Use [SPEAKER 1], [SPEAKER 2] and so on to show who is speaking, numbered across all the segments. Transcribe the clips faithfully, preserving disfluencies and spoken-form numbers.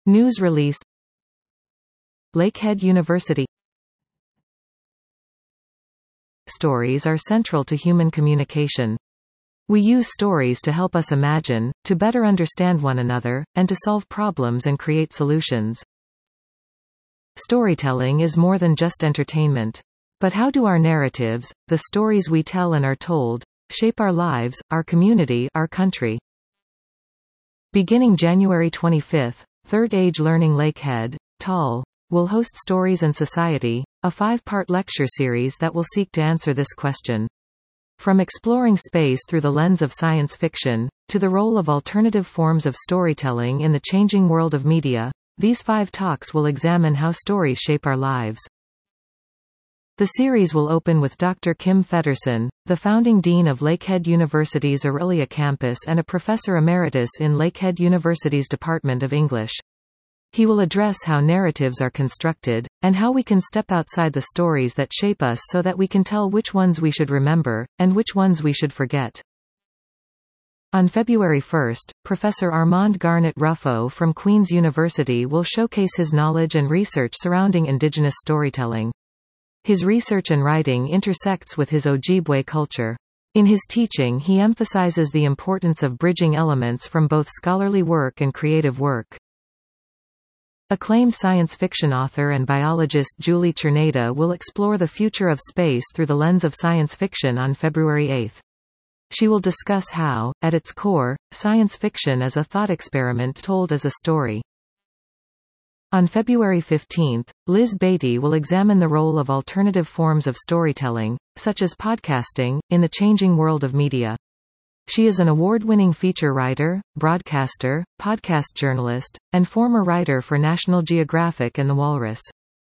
[SPEAKER 1] News release. Lakehead University. Stories are central to human communication. We use stories to help us imagine, to better understand one another, and to solve problems and create solutions. Storytelling is more than just entertainment. But how do our narratives, the stories we tell and are told, shape our lives, our community, our country? Beginning January twenty-fifth, Third Age Learning Lakehead, T A L, will host Stories and Society, a five-part lecture series that will seek to answer this question. From exploring space through the lens of science fiction, to the role of alternative forms of storytelling in the changing world of media, these five talks will examine how stories shape our lives. The series will open with Doctor Kim Feddersen, the founding dean of Lakehead University's Orillia campus and a professor emeritus in Lakehead University's Department of English. He will address how narratives are constructed, and how we can step outside the stories that shape us so that we can tell which ones we should remember, and which ones we should forget. On February first, Professor Armand Garnet Ruffo from Queen's University will showcase his knowledge and research surrounding Indigenous storytelling. His research and writing intersects with his Ojibwe culture. In his teaching he emphasizes the importance of bridging elements from both scholarly work and creative work. Acclaimed science fiction author and biologist Julie Cherneda will explore the future of space through the lens of science fiction on February eighth. She will discuss how, at its core, science fiction is a thought experiment told as a story. On February fifteenth, Liz Beatty will examine the role of alternative forms of storytelling, such as podcasting, in the changing world of media. She is an award-winning feature writer, broadcaster, podcast journalist, and former writer for National Geographic and The Walrus.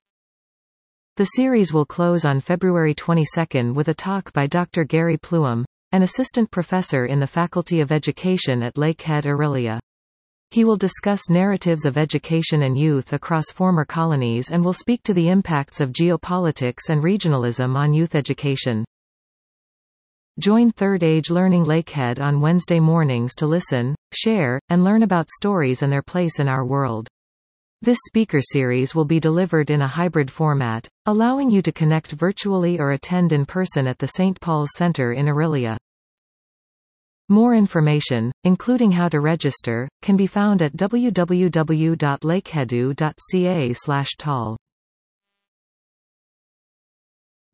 [SPEAKER 1] The series will close on February twenty-second with a talk by Doctor Gary Pluham, an assistant professor in the Faculty of Education at Lakehead Orillia. He will discuss narratives of education and youth across former colonies and will speak to the impacts of geopolitics and regionalism on youth education. Join Third Age Learning Lakehead on Wednesday mornings to listen, share, and learn about stories and their place in our world. This speaker series will be delivered in a hybrid format, allowing you to connect virtually or attend in person at the Saint Paul's Center in Orillia. More information, including how to register, can be found at w w w dot lakeheadu dot c a slash t a l.